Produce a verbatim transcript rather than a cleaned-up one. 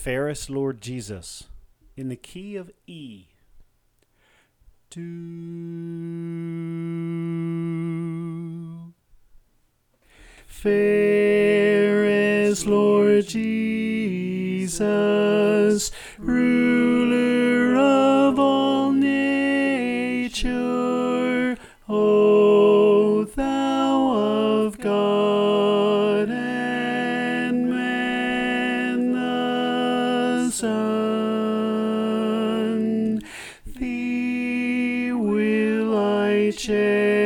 Fairest Lord Jesus in the key of E. Do. Fairest Lord Jesus, ruler of all nature, O thou of God and man the Son, thee will I cherish